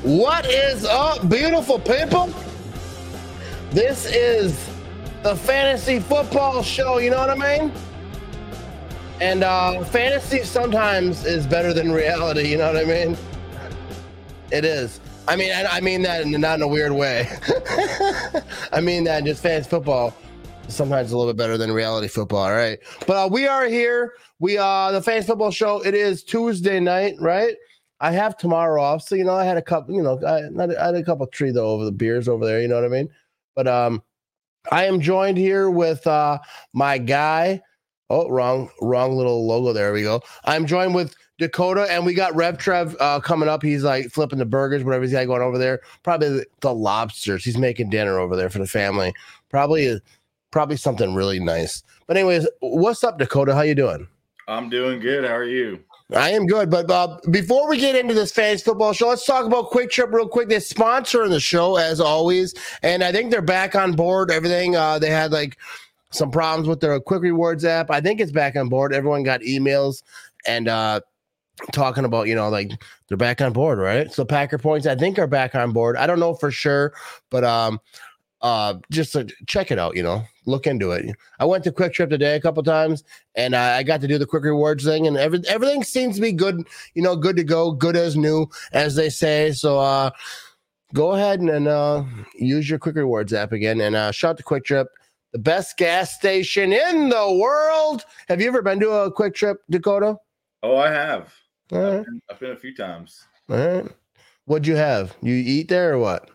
What is up, beautiful people? This is the fantasy football show, you know what I mean? And fantasy sometimes is better than reality, you know what I mean? It is. I mean that not in a weird way. I mean that just fantasy football sometimes a little bit better than reality football, all right? But we are here. The fantasy football show. It is Tuesday night, right? I have tomorrow off, so I had a couple. I had a couple treat over the beers over there. You know what I mean? But I am joined here with my guy. Oh, wrong little logo. There we go. I'm joined with Dakota, and we got Rev Trev coming up. He's like flipping the burgers, whatever he's got going over there. Probably the lobsters. He's making dinner over there for the family. Probably something really nice. But anyways, what's up, Dakota? How you doing? I'm doing good. How are you? I am good, but before we get into this fantasy football show, let's talk about Quick Trip real quick. They're sponsoring the show as always, and I think they're back on board. Everything they had like some problems with their Quick Rewards app. I think it's back on board. Everyone got emails and talking about like they're back on board, right? So Packer Points I think are back on board. I don't know for sure, but just to check it out, look into it. I went to Quick Trip today a couple times, and I got to do the Quick Rewards thing, and everything seems to be good, good to go, good as new, as they say. So go ahead and use your Quick Rewards app again, and shout to Quick Trip, the best gas station in the world. Have you ever been to a Quick Trip, Dakota? Oh, I have. All right. I've been a few times. All right. What'd you have? You eat there or what?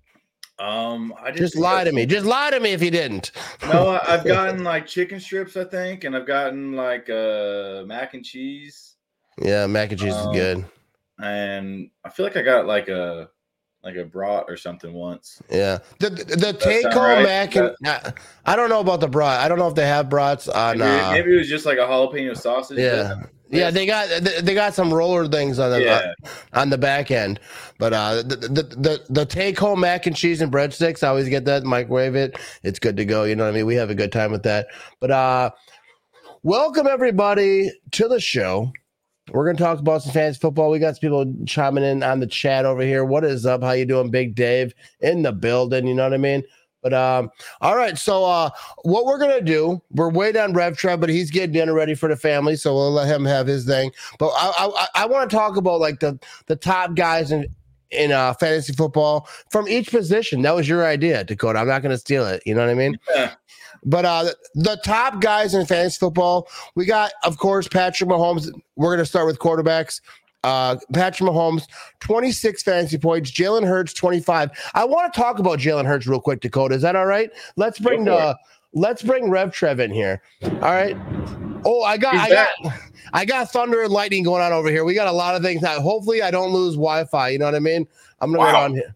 I just lie to me. Just lie to me if you didn't. No, I've gotten like chicken strips, I think, and I've gotten like mac and cheese. Yeah, mac and cheese is good. And I feel like I got like a brat or something once. Yeah, the take home mac and I don't know about the brat. I don't know if they have brats on. Maybe it was just like a jalapeno sausage. Yeah. Yeah, they got some roller things on the back end, but the take home mac and cheese and breadsticks, I always get that, microwave it. It's good to go. You know what I mean? We have a good time with that. But welcome everybody to the show. We're gonna talk about some fantasy football. We got some people chiming in on the chat over here. What is up? How you doing, Big Dave in the building? You know what I mean? But all right, so what we're gonna do, we're waiting on Rev Trev, but he's getting dinner ready for the family, so we'll let him have his thing. But I want to talk about like the top guys in fantasy football from each position. That was your idea, Dakota. I'm not gonna steal it. You know what I mean? Yeah. But the top guys in fantasy football, we got, of course, Patrick Mahomes. We're gonna start with quarterbacks. Patrick Mahomes, 26 fantasy points. Jalen Hurts, 25. I want to talk about Jalen Hurts real quick, Dakota. Is that all right? Let's bring Rev Trev in here. All right. Oh, I got thunder and lightning going on over here. We got a lot of things now. Hopefully, I don't lose Wi-Fi. You know what I mean? I'm gonna go on here,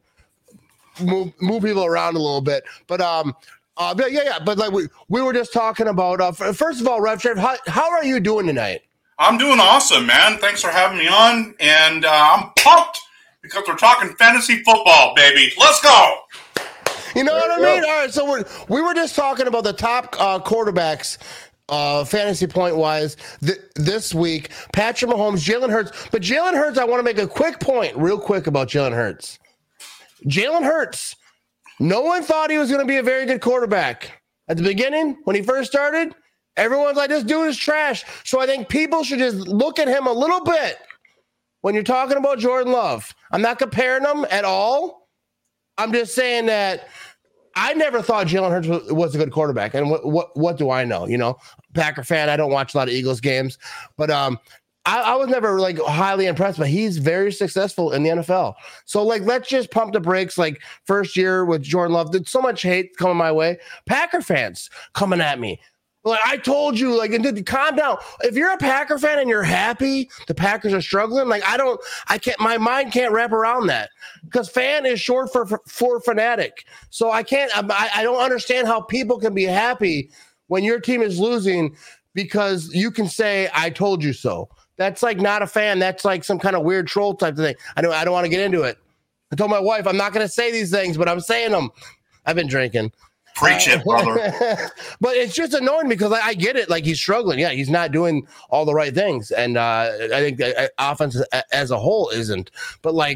move people around a little bit, but yeah. But like we were just talking about. First of all, Rev Trev, how are you doing tonight? I'm doing awesome, man. Thanks for having me on. And I'm pumped because we're talking fantasy football, baby. Let's go. You know what I mean? All right, so we were just talking about the top quarterbacks fantasy point-wise this week. Patrick Mahomes, Jalen Hurts. But Jalen Hurts, I want to make a quick point real quick about Jalen Hurts. Jalen Hurts, no one thought he was going to be a very good quarterback. At the beginning, when he first started, everyone's like, this dude is trash. So I think people should just look at him a little bit when you're talking about Jordan Love. I'm not comparing them at all. I'm just saying that I never thought Jalen Hurts was a good quarterback. And what do I know? Packer fan, I don't watch a lot of Eagles games. But I was never like highly impressed, but he's very successful in the NFL. So like, let's just pump the brakes. Like first year with Jordan Love, there's so much hate coming my way. Packer fans coming at me. Like I told you, like, calm down. If you're a Packer fan and you're happy the Packers are struggling, like my mind can't wrap around that because fan is short for fanatic. So I don't understand how people can be happy when your team is losing because you can say, I told you so. That's like not a fan. That's like some kind of weird troll type of thing. I don't want to get into it. I told my wife, I'm not going to say these things, but I'm saying them. I've been drinking. Preach it, brother. But it's just annoying because I get it. Like he's struggling. Yeah, he's not doing all the right things. And I think the offense as a whole isn't. But like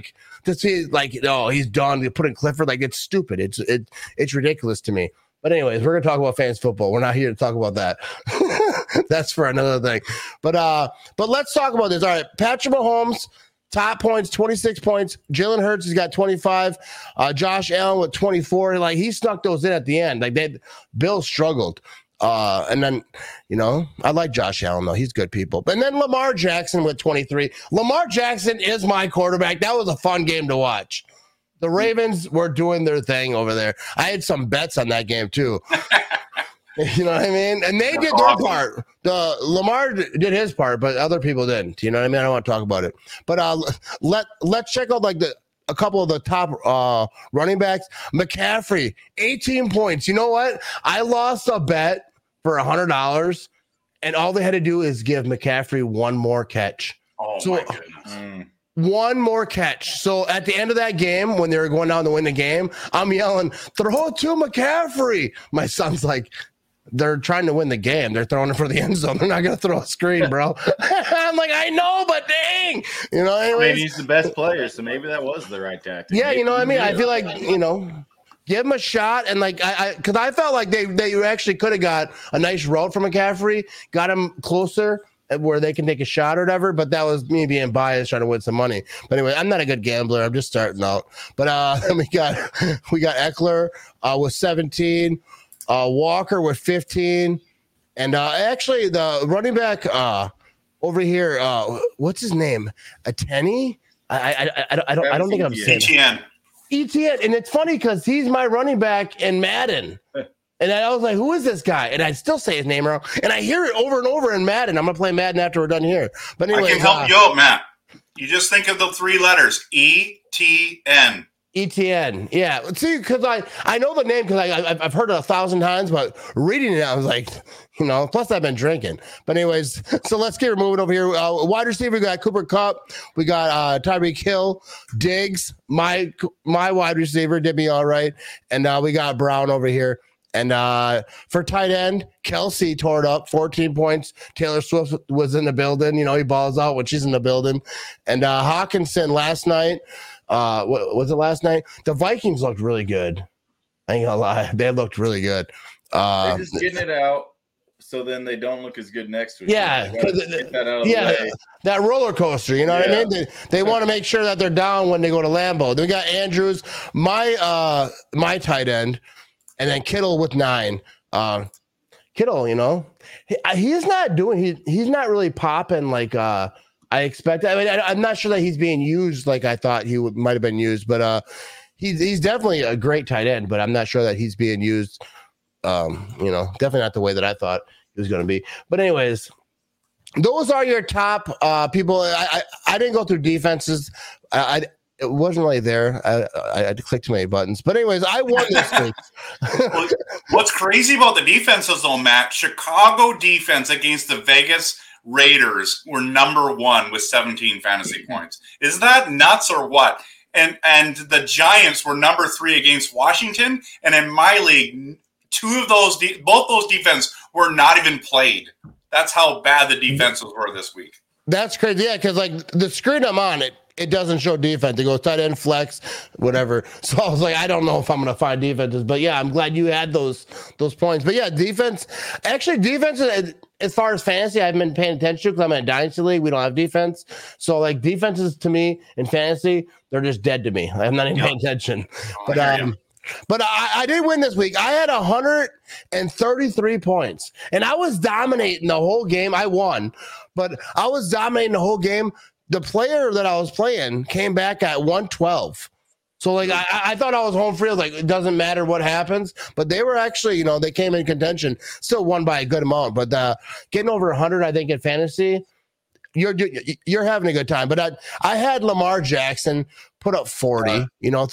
to see like, oh, he's done. You're putting Clifford, like it's stupid. It's ridiculous to me. But anyways, we're gonna talk about fantasy football. We're not here to talk about that. That's for another thing. But let's talk about this. All right, Patrick Mahomes, top points, 26 points. Jalen Hurts has got 25. Josh Allen with 24. Like he snuck those in at the end. Like Bill struggled. And then, I like Josh Allen though. He's good people. And then Lamar Jackson with 23. Lamar Jackson is my quarterback. That was a fun game to watch. The Ravens were doing their thing over there. I had some bets on that game too. You know what I mean? And they did their part. Lamar did his part, but other people didn't. You know what I mean? I don't want to talk about it. But let's check out like a couple of the top running backs. McCaffrey, 18 points. You know what? I lost a bet for $100, and all they had to do is give McCaffrey one more catch. Oh, my goodness. One more catch. So at the end of that game, when they were going down to win the game, I'm yelling, throw it to McCaffrey. My son's like, they're trying to win the game. They're throwing it for the end zone. They're not going to throw a screen, bro. I'm like, I know, but dang. Maybe he's the best player, so maybe that was the right tactic. Yeah, you know what I mean? I feel like, give him a shot. And like, because I felt like they actually could have got a nice route from McCaffrey, got him closer where they can take a shot or whatever, but that was me being biased trying to win some money. But anyway, I'm not a good gambler. I'm just starting out. But then we got Eckler with 17, Walker with 15, and actually the running back over here, what's his name? Ateni? I don't think I'm saying Etienne, and it's funny because he's my running back in Madden. And I was like, who is this guy? And I'd still say his name wrong. And I hear it over and over in Madden. I'm going to play Madden after we're done here. But anyway, I can help you out, Matt. You just think of the three letters, ETN. ETN. Yeah. See, because I know the name because I've heard it 1,000 times, but reading it, I was like, plus I've been drinking. But anyways, so let's get moving over here. Wide receiver, we got Cooper Kupp. We got Tyreek Hill. Diggs, my wide receiver, did me all right. And we got Brown over here. And for tight end, Kelsey tore it up, 14 points. Taylor Swift was in the building. He balls out when she's in the building. And Hawkinson last night, what was it last night? The Vikings looked really good. I ain't gonna lie. They looked really good. They're just getting it out so then they don't look as good next week. Yeah. That roller coaster, you know what I mean? They want to make sure that they're down when they go to Lambeau. Then we got Andrews, my tight end. And then Kittle with 9. Kittle, he's not doing. He's not really popping like I expected. I mean, I'm not sure that he's being used like I thought he might have been used, but he's definitely a great tight end. But I'm not sure that he's being used. Definitely not the way that I thought he was going to be. But anyways, those are your top people. I didn't go through defenses. It wasn't really there. I had to click too many buttons. But anyways, I won this week. What's crazy about the defenses, though, Matt, Chicago defense against the Vegas Raiders were number 1 with 17 fantasy points. Is that nuts or what? And the Giants were number 3 against Washington. And in my league, both those defenses were not even played. That's how bad the defenses were this week. That's crazy. Yeah, because like the screen I'm on, it doesn't show defense. It goes tight end, flex, whatever. So I was like, I don't know if I'm going to find defenses. But yeah, I'm glad you had those points. But yeah, defense. Actually, defense, as far as fantasy, I've been paying attention to because I'm in a dynasty league. We don't have defense. So like defenses to me in fantasy, they're just dead to me. I'm not even paying attention. But I did win this week. I had 133 points, and I was dominating the whole game. I won, but I was dominating the whole game. The player that I was playing came back at 112. So, like, I thought I was home free. I was like, it doesn't matter what happens. But they were actually, they came in contention. Still won by a good amount. But getting over 100, I think, in fantasy, you're having a good time. But I had Lamar Jackson put up 40,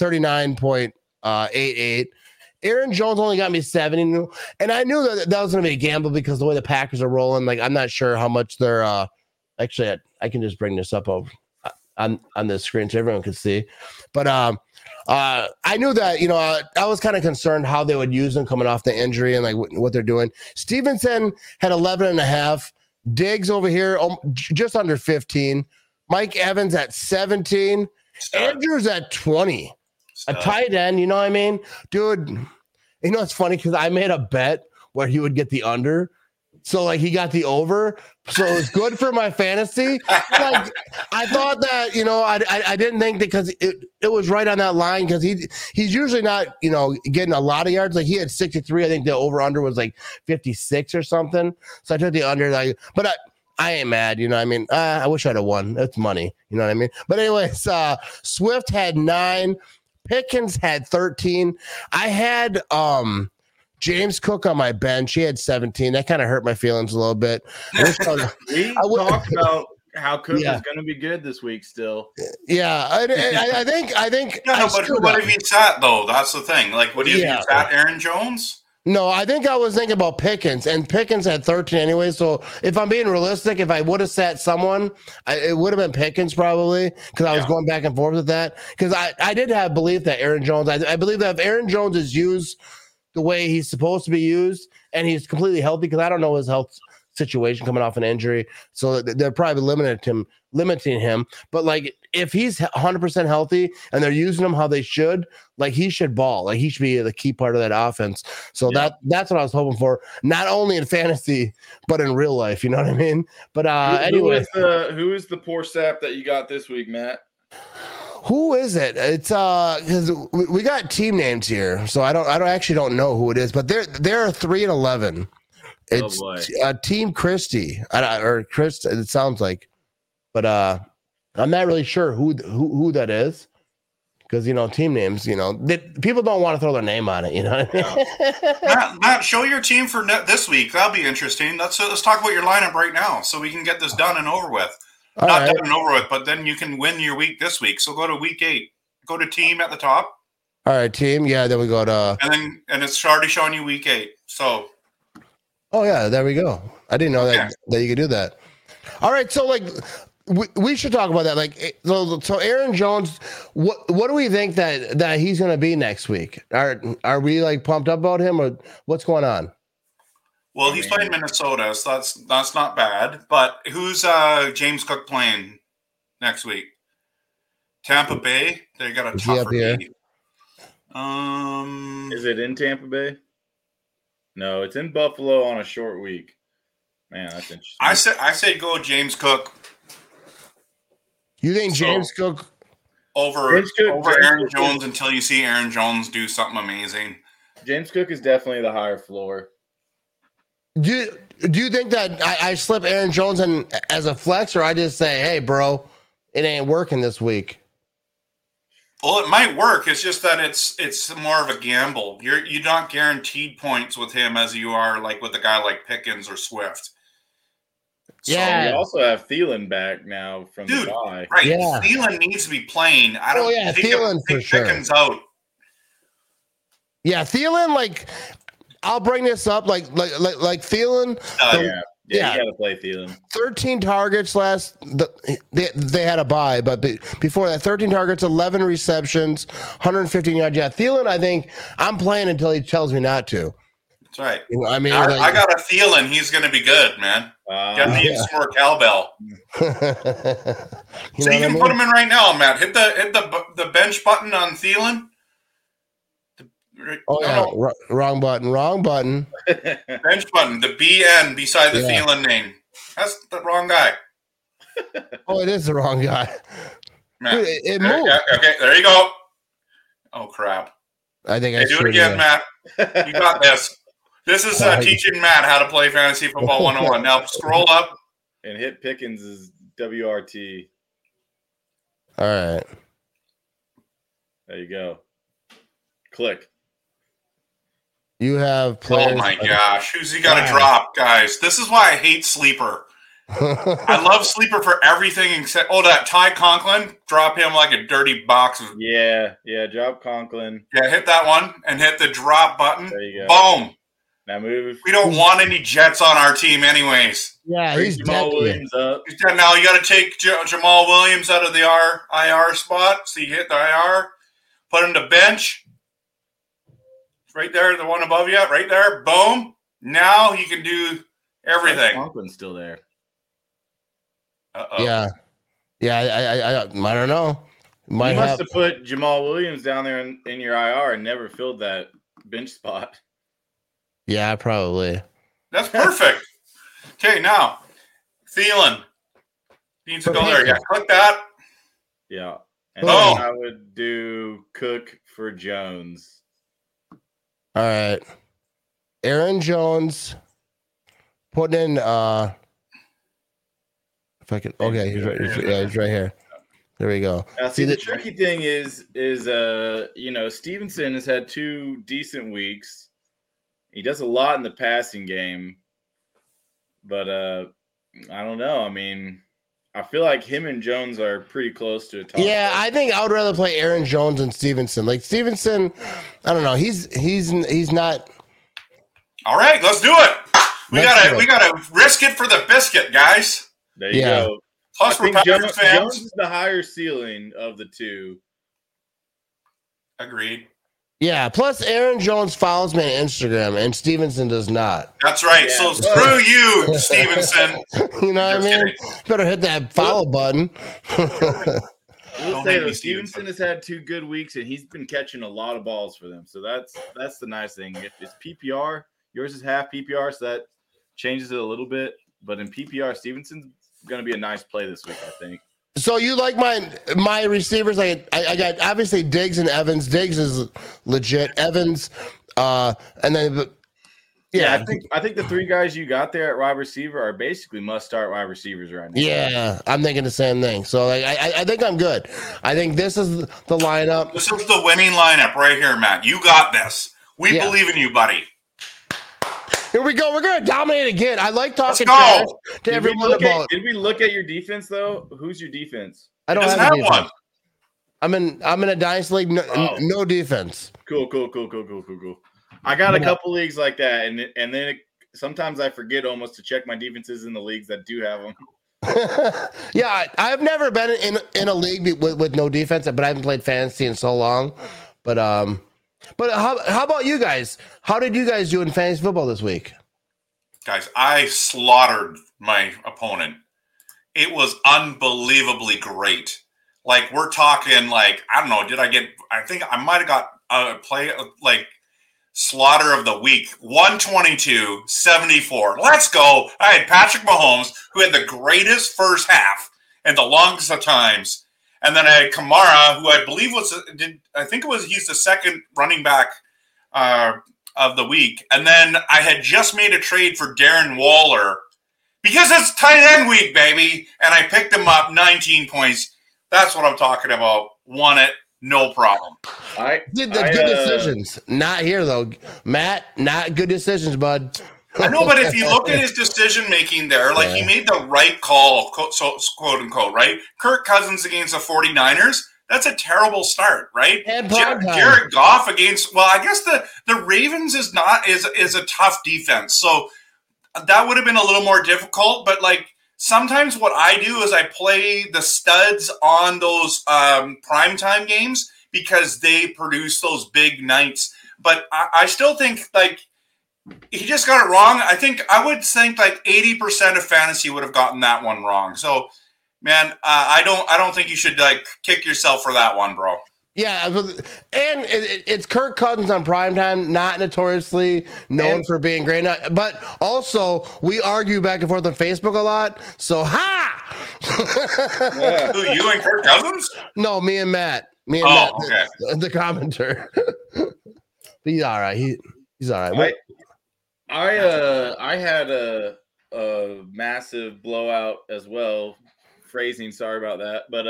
39.88. Aaron Jones only got me 70. And I knew that was going to be a gamble because the way the Packers are rolling, like, I'm not sure how much they're actually, I can just bring this up on the screen so everyone can see. But I knew that, I was kind of concerned how they would use him coming off the injury and like what they're doing. Stevenson had 11.5. Diggs over here, just under 15. Mike Evans at 17. Stud. Andrews at 20. Stud. A tight end, you know what I mean? Dude, you know it's funny because I made a bet where he would get the under. So like he got the over. So it was good for my fantasy. Like I thought that, you know, I didn't think that because it was right on that line because he's usually not, you know, getting a lot of yards. Like he had 63. I think the over under was like 56 or something. So I took the under, like, but I ain't mad, you know what I mean? I wish I'd have won. That's money, you know what I mean? But anyways, Swift had 9, Pickens had 13. I had James Cook on my bench. He had 17. That kind of hurt my feelings a little bit. We talked about how Cook is going to be good this week still. Yeah, I think. Yeah, but who would have you sat though? That's the thing. Like, what do you sat Aaron Jones? No, I think I was thinking about Pickens, and Pickens had 13 anyway. So if I'm being realistic, if I would have sat someone, it would have been Pickens probably because I was going back and forth with that. Because I did have belief that Aaron Jones. I believe that if Aaron Jones is used the way he's supposed to be used, and he's completely healthy, because I don't know his health situation coming off an injury, so they're probably limiting him. But like, if he's 100% healthy and they're using him how they should, like he should ball, like he should be the key part of that offense. So that's what I was hoping for, not only in fantasy but in real life. You know what I mean? But anyway, who is the poor sap that you got this week, Matt? Who is it? It's because we got team names here, so I don't know who it is, but there are 3-11. It's Team Christie or Chris. It sounds like, but I'm not really sure who that is because you know team names. You know, people don't want to throw their name on it. You know what I mean? Matt, show your team for this week. That'll be interesting. Let's talk about your lineup right now, so we can get this done and over with. Not done and over with, but then you can win your week this week. So go to week 8. Go to team at the top. All right, team. Yeah, then we go to and it's already showing you week 8. So. Oh yeah, there we go. I didn't know that you could do that. All right, so like we should talk about that. Like so Aaron Jones, what do we think that he's going to be next week? Are we like pumped up about him, or what's going on? Well, he's playing Minnesota, so that's not bad. But who's James Cook playing next week? Tampa Bay. They got a tougher league. Is it in Tampa Bay? No, it's in Buffalo on a short week. Man, that's interesting. I say go James Cook. You think James Cook over Aaron Jones until you see Aaron Jones do something amazing? James Cook is definitely the higher floor. Do you think that I slip Aaron Jones in as a flex, or I just say, hey, bro, it ain't working this week? Well, it might work. It's just that it's more of a gamble. You're not guaranteed points with him as you are like with a guy like Pickens or Swift. Yeah. So we also have Thielen back now from the bye. Right. Yeah. Thielen needs to be playing. I don't think Thielen for sure. Pickens out. Yeah, Thielen, like I'll bring this up like Thielen. You got to play Thielen. 13 targets they had a bye, but before that, 13 targets, 11 receptions, 115 yards. Yeah, Thielen, I think I'm playing until he tells me not to. That's right. You know, I mean, I got a feeling he's going to be good, man. Got to some more cowbell. you can put him in right now, Matt. Hit the bench button on Thielen. Wrong button. Bench button, the BN beside the Thielen name. That's the wrong guy. Oh, it is the wrong guy. Dude, it moved. Okay, there you go. Oh, crap. I think I do it again, Matt. You got this. This is teaching Matt how to play Fantasy Football 101. Now scroll up. And hit Pickens' WRT. All right. There you go. Click. You have players. Oh my gosh, who's he got to drop, guys? This is why I hate Sleeper. I love Sleeper for everything except that Ty Conklin. Drop him like a dirty box. Drop Conklin. Yeah, hit that one and hit the drop button. There you go. Boom. Now move. We don't want any Jets on our team, anyways. Yeah, he's Jamal Williams up. He's dead now. You got to take Jamal Williams out of the IR spot. So you hit the IR, put him to bench. Right there, the one above you, right there. Boom. Now you can do everything. Conklin's still there. Yeah. I don't know. You must have put Jamal Williams down there in your IR and never filled that bench spot. Yeah, probably. That's perfect. Okay, now Thielen needs to go there. Yeah, click that. Yeah. And then I would do Cook for Jones. All right. Aaron Jones putting in if I can he's right here. There we go. Now, see the tricky thing is Stevenson has had 2 decent weeks. He does a lot in the passing game. But I don't know. I mean, I feel like him and Jones are pretty close to a top. Yeah, I think I would rather play Aaron Jones than Stevenson. Like Stevenson, I don't know. He's not. All right, let's do it. We gotta risk it for the biscuit, guys. There you go. Plus, we're Packers fans. Jones is the higher ceiling of the 2. Agreed. Yeah. Plus, Aaron Jones follows me on Instagram, and Stevenson does not. That's right. Yeah. So screw you, Stevenson. You know what I mean? Better hit that follow button. We'll say though, Stevenson has had 2 good weeks, and he's been catching a lot of balls for them. So that's the nice thing. If it's PPR, yours is half PPR, so that changes it a little bit. But in PPR, Stevenson's going to be a nice play this week, I think. So you like my receivers? I got obviously Diggs and Evans. Diggs is legit. Evans, and then I think the 3 guys you got there at wide receiver are basically must start wide receivers right now. Yeah, I'm thinking the same thing. So I think I'm good. I think this is the lineup. This is the winning lineup right here, Matt. You got this. We believe in you, buddy. Here we go. We're gonna dominate again. I like talking to everyone about. Did we look at your defense though? Who's your defense? I don't have one. I'm in a dynasty league. No defense. Cool. I got a couple leagues like that, and then sometimes I forget almost to check my defenses in the leagues that do have them. Yeah, I've never been in a league with no defense, but I haven't played fantasy in so long. But how about you guys? How did you guys do in fantasy football this week? Guys, I slaughtered my opponent. It was unbelievably great. Like, we're talking, like, I don't know, I think I might have got a play, like, slaughter of the week. 122-74. Let's go. I had Patrick Mahomes, who had the greatest first half and the longest of times. And then I had Kamara, who I believe he's the second running back of the week. And then I had just made a trade for Darren Waller because it's tight end week, baby. And I picked him up 19 points. That's what I'm talking about. Won it. No problem. I did the good decisions. Not here, though. Matt, not good decisions, bud. I know, but if you look at his decision making there, like he made the right call, quote unquote, right? Kirk Cousins against the 49ers, that's a terrible start, right? Jared Goff against, well, I guess the Ravens is a tough defense. So that would have been a little more difficult, but like sometimes what I do is I play the studs on those primetime games because they produce those big nights. But I still think like he just got it wrong. I would think like 80% of fantasy would have gotten that one wrong. So, man, I don't think you should like kick yourself for that one, bro. Yeah, and it's Kirk Cousins on primetime, not notoriously known for being great. But also, we argue back and forth on Facebook a lot. So, Yeah. Who, you and Kirk Cousins? No, me and Matt. Matt, okay. The commenter. He's all right. He's all right. I had a massive blowout as well. Phrasing, sorry about that, but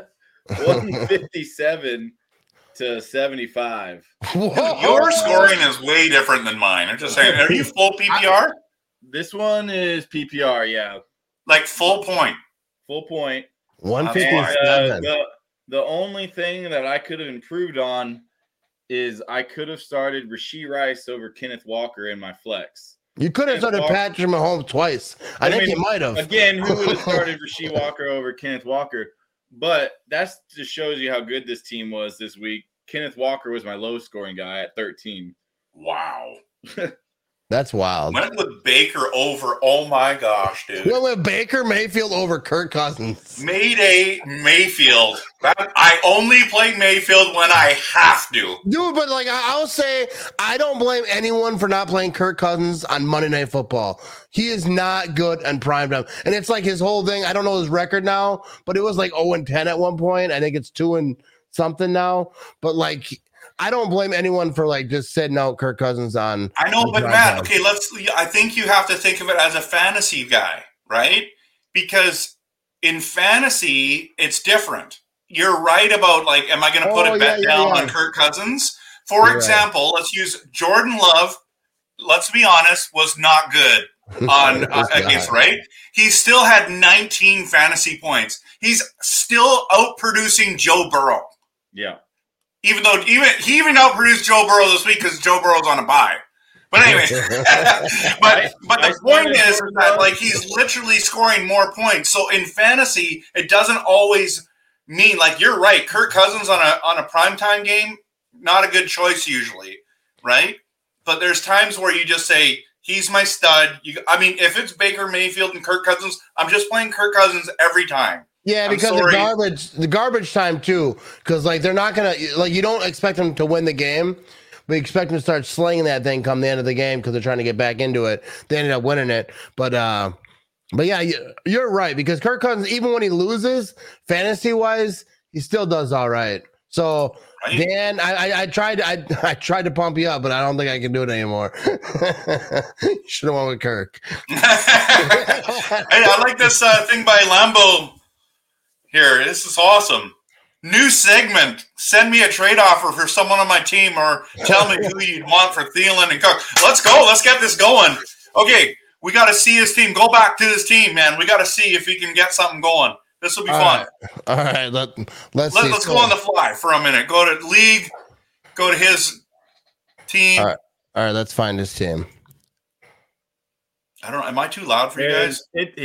157-75. Your scoring is way different than mine. I'm just saying. Are you full PPR? This one is PPR, yeah. Like full point. Full point. 157. The only thing that I could have improved on is I could have started Rashee Rice over Kenneth Walker in my flex. You could have started Patrick Mahomes twice. I think you might have. Again, who would have started Rashee Walker over Kenneth Walker? But that just shows you how good this team was this week. Kenneth Walker was my low-scoring guy at 13. Wow. That's wild. Went with Baker over. Oh my gosh, dude. Went with Baker Mayfield over Kirk Cousins. Mayday Mayfield. I only play Mayfield when I have to. Dude, but like I'll say, I don't blame anyone for not playing Kirk Cousins on Monday Night Football. He is not good on primetime. And it's like his whole thing. I don't know his record now, but it was like 0-10 at one point. I think it's 2-something now. But like, I don't blame anyone for like just sitting out Kirk Cousins on. I know, but Matt, okay, I think you have to think of it as a fantasy guy, right? Because in fantasy, it's different. You're right about like, am I going to put a bet down on Kirk Cousins? For example, let's use Jordan Love. Let's be honest, was not good on against, right? He still had 19 fantasy points. He's still outproducing Joe Burrow. Yeah. Even though he even outproduced Joe Burrow this week because Joe Burrow's on a bye. But anyway, but the point is that like he's literally scoring more points. So in fantasy, it doesn't always mean like you're right. Kirk Cousins on a primetime game, not a good choice usually, right? But there's times where you just say he's my stud. I mean, if it's Baker Mayfield and Kirk Cousins, I'm just playing Kirk Cousins every time. Yeah, because the garbage time too. Because like they're not gonna like you don't expect them to win the game, but you expect them to start slinging that thing come the end of the game because they're trying to get back into it. They ended up winning it, but yeah, you're right because Kirk Cousins, even when he loses fantasy wise, he still does all right. So right. Dan, I tried to pump you up, but I don't think I can do it anymore. Should have went with Kirk. Hey, I like this thing by Lambo. Here, this is awesome. New segment. Send me a trade offer for someone on my team or tell me who you'd want for Thielen and Cook. Let's go. Let's get this going. Okay, we got to see his team. Go back to his team, man. We got to see if he can get something going. This will be fun. All right. Let's go on the fly for a minute. Go to league. Go to his team. All right. Let's find his team. I don't know. Am I too loud for you guys?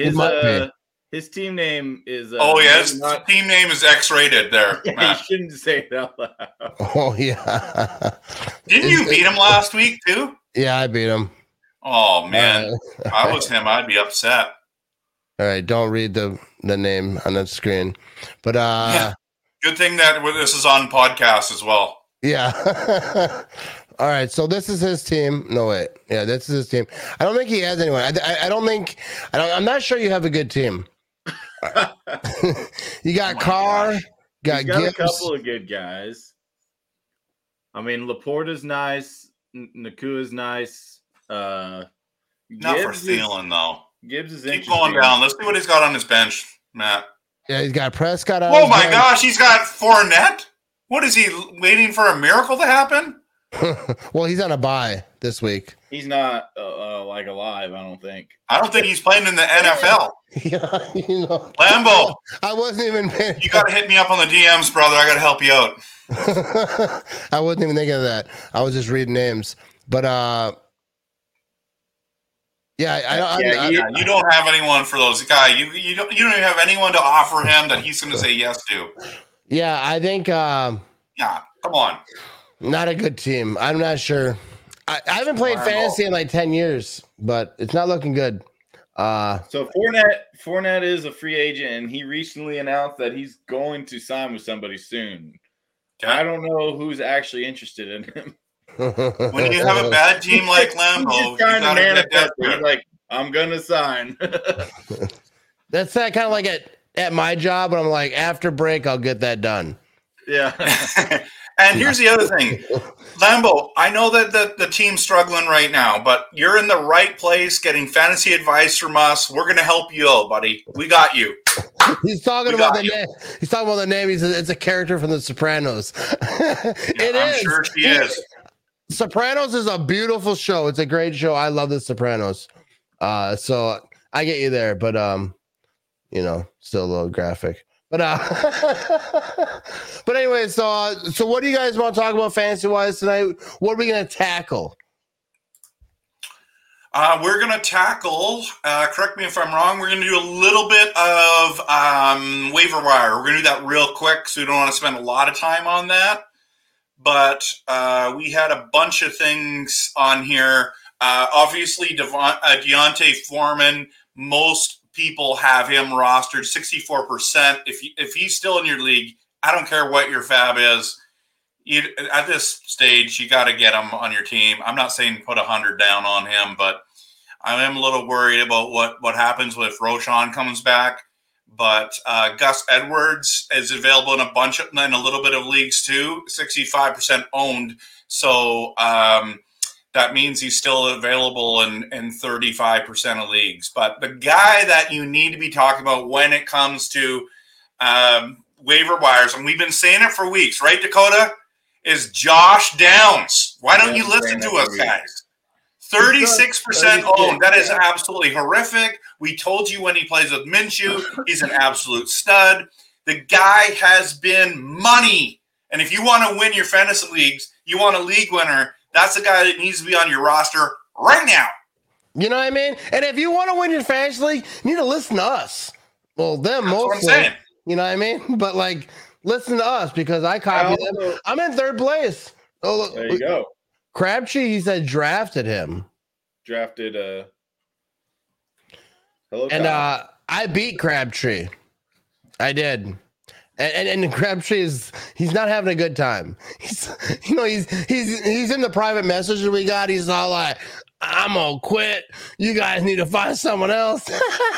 His team name is. His team name is X-rated there. Yeah, you shouldn't say it out loud. Oh, yeah. Didn't you beat him last week, too? Yeah, I beat him. Oh, man. If I was him, I'd be upset. All right, don't read the name on the screen. But good thing that this is on podcast as well. Yeah. All right, so this is his team. No, wait. Yeah, this is his team. I don't think he has anyone. I'm not sure you have a good team. You got Carr. He's got Gibbs. A couple of good guys. I mean, Laporta's nice. Nakua's nice. Not for Thielen, though. Gibbs is Keep going down. Let's see what he's got on his bench, Matt. Yeah, he's got Prescott on Oh, my gosh. He's got Fournette? What is he, waiting for a miracle to happen? Well, he's on a bye this week. He's not like alive, I don't think. I don't think he's playing in the NFL. Yeah, Lambo. I wasn't even paying. You got to hit me up on the DMs, brother. I got to help you out. I wasn't even thinking of that. I was just reading names. But, you don't have anyone for those guys. You don't even have anyone to offer him that he's going to say yes to. Yeah, I think. Yeah, come on. Not a good team. I'm not sure. I haven't played fantasy in like 10 years, but it's not looking good. So Fournette is a free agent, and he recently announced that he's going to sign with somebody soon. Okay. I don't know who's actually interested in him. When you have a bad team like Lambo, he's trying to manifest. He's like, I'm gonna sign. That's that kind of like at my job, and I'm like, after break, I'll get that done. Yeah. And here's the other thing, Lambo, I know that the team's struggling right now, but you're in the right place getting fantasy advice from us. We're going to help you out, buddy. We got you. He's talking about the name. He's talking about the name. He says it's a character from The Sopranos. I'm sure she is. Sopranos is a beautiful show. It's a great show. I love The Sopranos. So I get you there, but still a little graphic. But but anyway, so what do you guys want to talk about fantasy wise tonight? What are we going to tackle? We're going to tackle. Correct me if I'm wrong. We're going to do a little bit of waiver wire. We're going to do that real quick, so we don't want to spend a lot of time on that. But we had a bunch of things on here. Obviously, Deontay Foreman, most people have him rostered 64%. If he's still in your league, I don't care what your fab is. At this stage, you got to get him on your team. I'm not saying put 100 down on him, but I am a little worried about what happens if Roschon comes back. But Gus Edwards is available in a little bit of leagues too, 65% owned. So that means he's still available in 35% of leagues. But the guy that you need to be talking about when it comes to waiver wires, and we've been saying it for weeks, right, Dakota, is Josh Downs. Why don't you listen to us, guys? 36% owned. That is absolutely horrific. We told you when he plays with Minshew, he's an absolute stud. The guy has been money. And if you want to win your fantasy leagues, you want a league winner, that's the guy that needs to be on your roster right now. You know what I mean? And if you want to win your fantasy league, you need to listen to us. Well, them That's mostly. what I'm saying. You know what I mean? But like, listen to us because I copied them. I'm in third place. Oh, look, there you go. Crabtree, he said drafted him. Drafted hello. And I beat Crabtree. I did. And Crabtree he's not having a good time. He's in the private messages we got. He's all like, I'm gonna quit. You guys need to find someone else.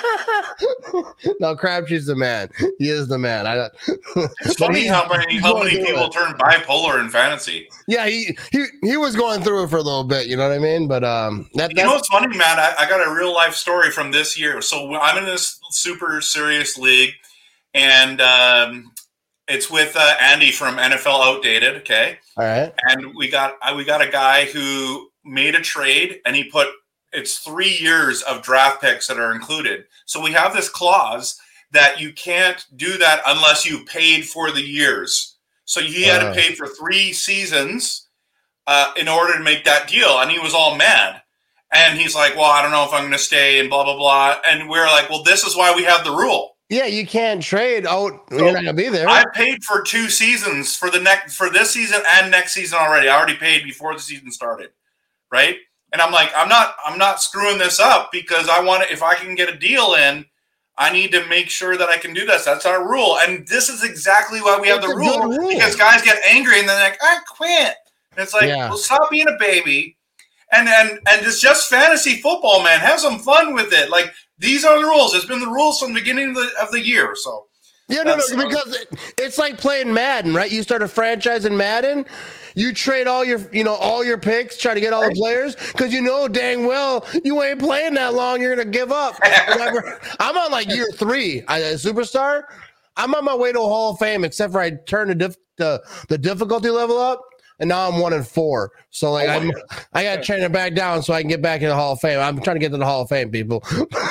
No, Crabtree's the man. He is the man. It's funny how many people turn bipolar in fantasy. Yeah, he was going through it for a little bit. You know what I mean? But you know what's funny, man? I got a real life story from this year. So I'm in this super serious league. And it's with Andy from NFL Outdated, okay? All right. And we got a guy who made a trade, and he put it's 3 years of draft picks that are included. So we have this clause that you can't do that unless you paid for the years. So he had to pay for 3 seasons in order to make that deal, and he was all mad. And he's like, well, I don't know if I'm going to stay and blah, blah, blah. And we're like, well, this is why we have the rule. Yeah, you can't trade out. So you're not gonna be there. I paid for 2 seasons for this season and next season already. I already paid before the season started, right? And I'm like, I'm not screwing this up because I want to. If I can get a deal in, I need to make sure that I can do this. That's our rule, and this is exactly why we have the rule because guys get angry and they're like, I quit. And it's like, well, stop being a baby, and it's just fantasy football, man. Have some fun with it, like. These are the rules. It's been the rules from the beginning of the year. So, yeah, no, because it's like playing Madden, right? You start a franchise in Madden, you trade all your picks, try to get all the players, because you know dang well you ain't playing that long. You're gonna give up. I'm on like year 3. I superstar. I'm on my way to a Hall of Fame, except for I turned the difficulty level up. And now I'm 1-4. So like I got to train it back down so I can get back in the Hall of Fame. I'm trying to get to the Hall of Fame, people.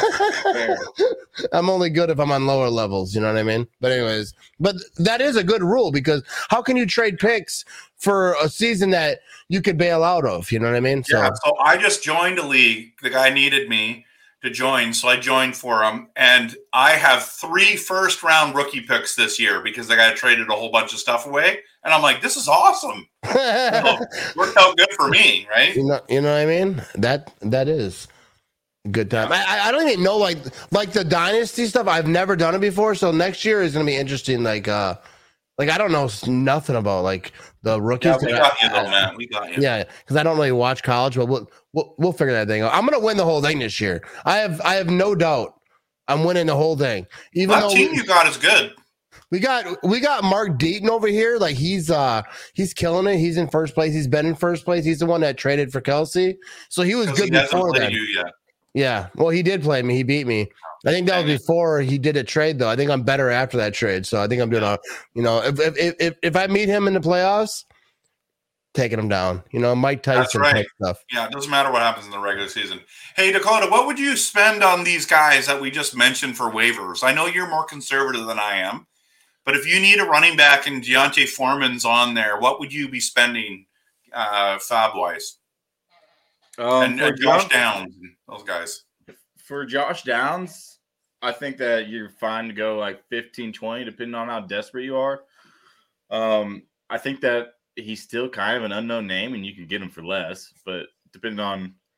I'm only good if I'm on lower levels. You know what I mean? But anyways, that is a good rule because how can you trade picks for a season that you could bail out of? You know what I mean? So I just joined a league. The guy needed me to join, so I joined for him. And I have 3 first-round rookie picks this year because the guy traded a whole bunch of stuff away. And I'm like, this is awesome. Worked out good for me, right? You know what I mean? That is a good time. I don't even know like the dynasty stuff. I've never done it before, so next year is gonna be interesting. Like I don't know nothing about like the rookies. Yeah, we got you though, man. We got you. Yeah, because I don't really watch college, but we'll figure that thing out. I'm gonna win the whole thing this year. I have no doubt. I'm winning the whole thing. Even that team you got is good. We got Mark Deaton over here. Like he's killing it. He's in first place. He's been in first place. He's the one that traded for Kelsey. So he was good before that. Yeah. Well, he did play me. He beat me. I think that was before he did a trade though. I think I'm better after that trade. So I think I'm doing if I meet him in the playoffs, taking him down. Mike Tyson type stuff. Yeah, it doesn't matter what happens in the regular season. Hey, Dakota, what would you spend on these guys that we just mentioned for waivers? I know you're more conservative than I am. But if you need a running back and Deontay Foreman's on there, what would you be spending fab-wise? And Josh Downs and those guys. For Josh Downs, I think that you're fine to go like 15, 20, depending on how desperate you are. I think that he's still kind of an unknown name, and you can get him for less. But depending on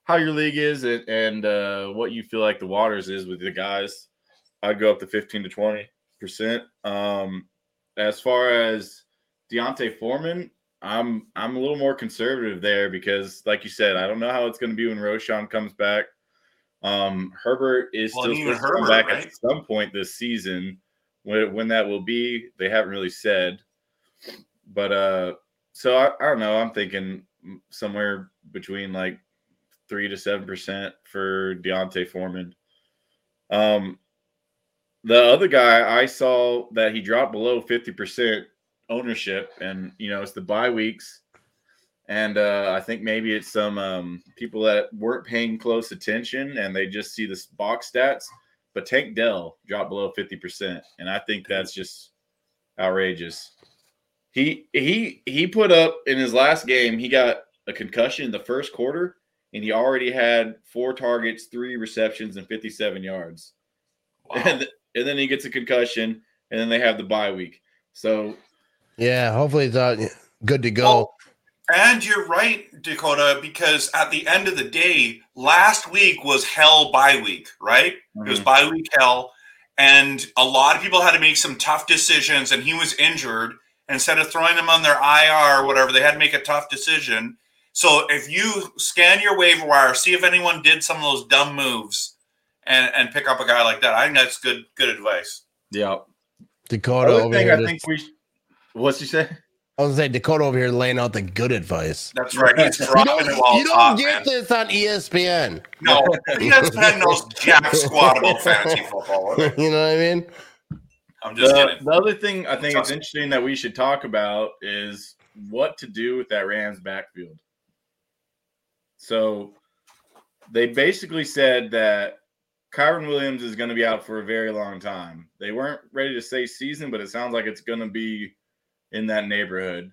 how your league is and what you feel like the waters is with the guys, I'd go up to 15 to 20%. As far as D'Onta Foreman, I'm a little more conservative there because, like you said, I don't know how it's going to be when Roschon comes back. Herbert is still supposed to come back right? At some point this season. When that will be, they haven't really said. But so I don't know. I'm thinking somewhere between like 3 to 7% for D'Onta Foreman. The other guy I saw that he dropped below 50% ownership, and it's the bye weeks, and I think maybe it's some people that weren't paying close attention and they just see this box stats. But Tank Dell dropped below 50%, and I think that's just outrageous. He put up in his last game, he got a concussion in the first quarter, and he already had 4 targets, 3 receptions, and 57 yards. Wow. And then he gets a concussion, and then they have the bye week. So, yeah, hopefully it's good to go. Well, and you're right, Dakota, because at the end of the day, last week was hell bye week, right? Mm-hmm. It was bye week hell, and a lot of people had to make some tough decisions, and he was injured. Instead of throwing him on their IR or whatever, they had to make a tough decision. So if you scan your waiver wire, see if anyone did some of those dumb moves, and pick up a guy like that. I think that's good advice. Yeah. Dakota over here. I think what's he say? I was going to say Dakota over here laying out the good advice. That's right. He's dropping it while you don't get this on ESPN. No, ESPN knows jack squat about fantasy football. You know what I mean? I'm just kidding. The other thing I think it's interesting that we should talk about is what to do with that Rams backfield. So they basically said that Kyren Williams is going to be out for a very long time. They weren't ready to say season, but it sounds like it's going to be in that neighborhood.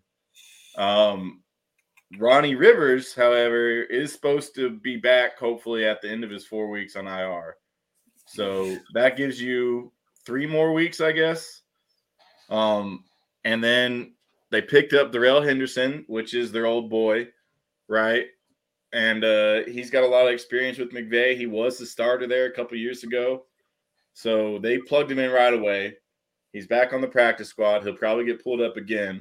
Ronnie Rivers, however, is supposed to be back hopefully at the end of his 4 weeks on IR. So that gives you 3 more weeks, I guess. And then they picked up Darrell Henderson, which is their old boy, right? And he's got a lot of experience with McVay. He was the starter there a couple years ago. So they plugged him in right away. He's back on the practice squad. He'll probably get pulled up again.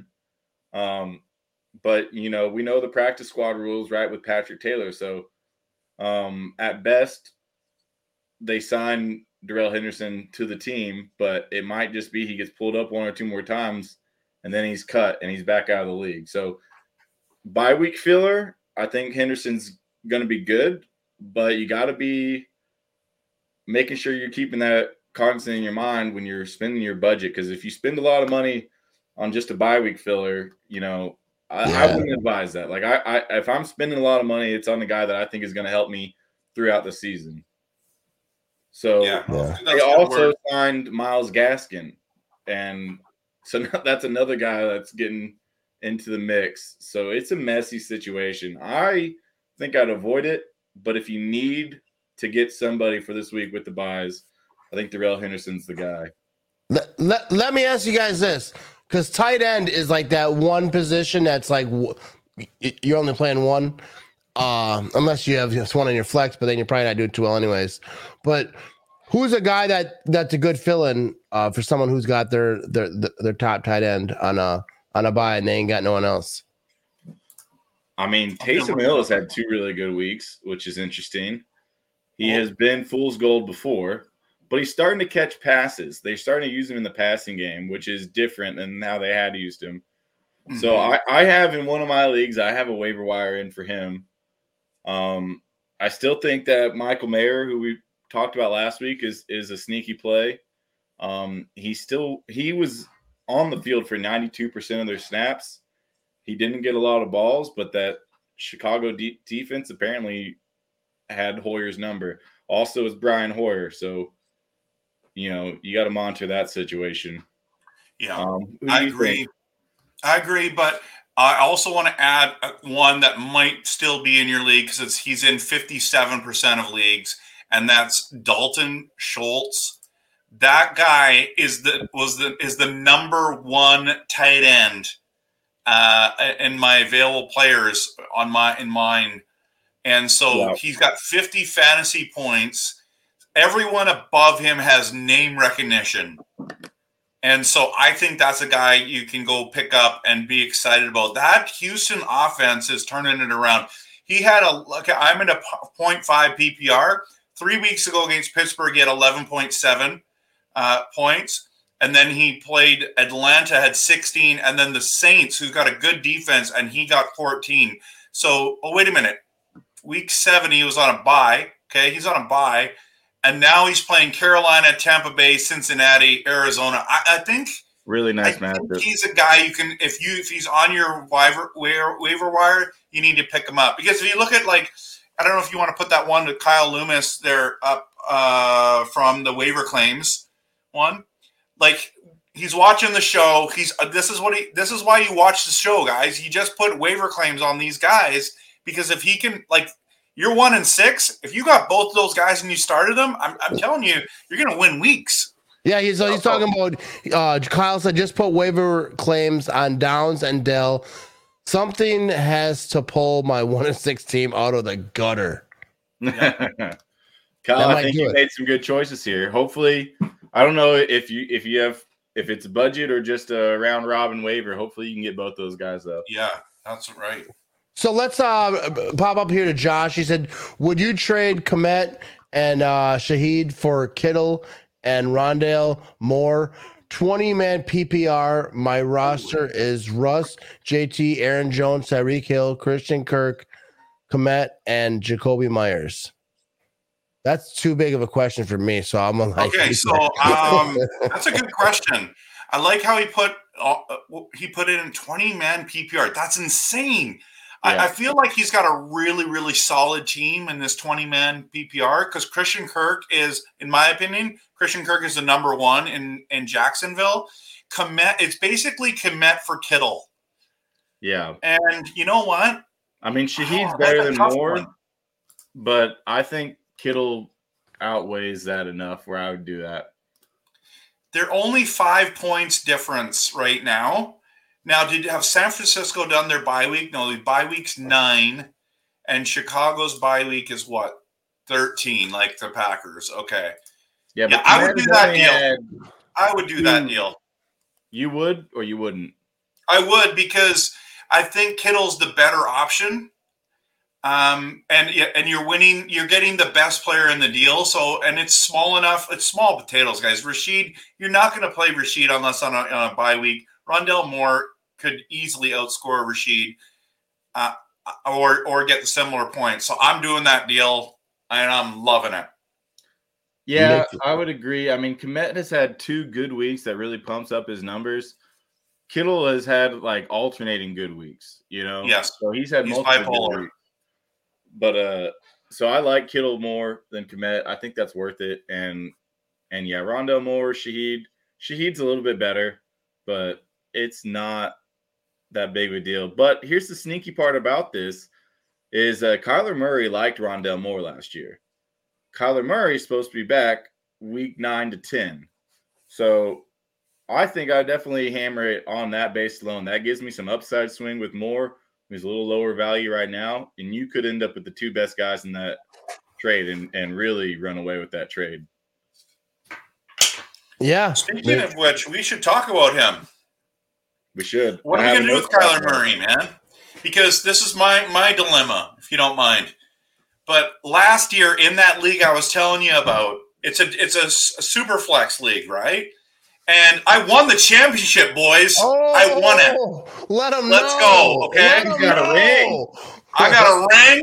But, we know the practice squad rules, right, with Patrick Taylor. So at best, they sign Darrell Henderson to the team, but it might just be he gets pulled up 1 or 2 more times, and then he's cut and he's back out of the league. So bye week filler, I think Henderson's going to be good, but you got to be making sure you're keeping that cognizant in your mind when you're spending your budget. Because if you spend a lot of money on just a bye week filler, I wouldn't advise that. Like I if I'm spending a lot of money, it's on the guy that I think is going to help me throughout the season. So they also signed Myles Gaskin, and so that's another guy that's getting into the mix. So it's a messy situation. I think I'd avoid it, but if you need to get somebody for this week with the buys, I think Darrell Henderson's the guy. Let me ask you guys this, because tight end is like that one position that's like you're only playing one, unless you have one on your flex, but then you're probably not doing too well anyways. But who's a guy that's a good fill-in for someone who's got their top tight end on a bye and they ain't got no one else? I mean, Taysom Hill has had 2 really good weeks, which is interesting. He has been fool's gold before, but he's starting to catch passes. They're starting to use him in the passing game, which is different than how they had used him. Mm-hmm. So I have in one of my leagues, I have a waiver wire in for him. I still think that Michael Mayer, who we talked about last week, is a sneaky play. He was on the field for 92% of their snaps. He didn't get a lot of balls, but that Chicago defense apparently had Hoyer's number. Also is Brian Hoyer. So, you got to monitor that situation. Yeah, I agree. But I also want to add one that might still be in your league because he's in 57% of leagues, and that's Dalton Schultz. That guy is the number 1 tight end in my available players in mine. And so he's got 50 fantasy points. Everyone above him has name recognition. And so I think that's a guy you can go pick up and be excited about. That Houston offense is turning it around. He had I'm in a 0.5 PPR. 3 weeks ago against Pittsburgh, he had 11.7 points. And then he played Atlanta, had 16. And then the Saints, who's got a good defense, and he got 14. So, wait a minute. Week 7, he was on a bye. Okay, he's on a bye. And now he's playing Carolina, Tampa Bay, Cincinnati, Arizona. I think really nice matchup. He's a guy you can, if he's on your waiver wire, you need to pick him up. Because if you look at, like, I don't know if you want to put that one to Kyle Loomis there up from the waiver claims one. Like, he's watching the show. This is why you watch the show, guys. You just put waiver claims on these guys because if he can, like, you're 1-6. If you got both of those guys and you started them, I'm telling you, you're going to win weeks. Yeah, he's talking about. Kyle said just put waiver claims on Downs and Dell. Something has to pull my 1-6 team out of the gutter. Yeah. Kyle, I think you made some good choices here. Hopefully, I don't know if it's a budget or just a round robin waiver. Hopefully, you can get both those guys though. Yeah, that's right. So let's pop up here to Josh. He said, would you trade Komet and Shaheed for Kittle and Rondale Moore? 20-man PPR. My roster is Russ, JT, Aaron Jones, Tyreek Hill, Christian Kirk, Komet, and Jacoby Myers. That's too big of a question for me, so I'm like. Okay, so that's a good question. I like how he put it in 20-man PPR. That's insane. Yeah. I feel like he's got a really, really solid team in this 20-man PPR because Christian Kirk is, in my opinion, the number one in Jacksonville. It's basically Komet for Kittle. Yeah. And you know what? I mean, Shaheed's better than Moore, but I think Kittle outweighs that enough where I would do that. They're only 5 points difference right now. Now, have San Francisco done their bye week? No, the bye week's 9, and Chicago's bye week is what? 13, like the Packers. Okay. Yeah, but I would do that deal. I would do that deal. You would or you wouldn't? I would because I think Kittle's the better option. And you're winning. You're getting the best player in the deal. So, and it's small enough. It's small potatoes, guys. Rashid, you're not going to play Rashid unless on a bye week. Rondale Moore could easily outscore Rashid or get the similar points. So I'm doing that deal, and I'm loving it. Yeah, I would agree. I mean, Komet has had 2 good weeks that really pumps up his numbers. Kittle has had, like, alternating good weeks, you know? Yes. So he's had multiple bipolar. good weeks. But so I like Kittle more than Komet. I think that's worth it. And yeah, Rondale Moore, Shaheed's a little bit better, but it's not that big of a deal. But here's the sneaky part about this is Kyler Murray liked Rondale Moore last year. Kyler Murray is supposed to be back week 9 to 10. So I think I definitely hammer it on that base alone. That gives me some upside swing with Moore, who's a little lower value right now. And you could end up with the 2 best guys in that trade and really run away with that trade. Yeah. Speaking of which, we should talk about him. We should. What are you going to do with Kyler Murray, man? Because this is my dilemma, if you don't mind. But last year in that league I was telling you about, it's a super flex league, right? And I won the championship, boys. Oh, I won it. Let's go, okay? You got a ring. I got a ring.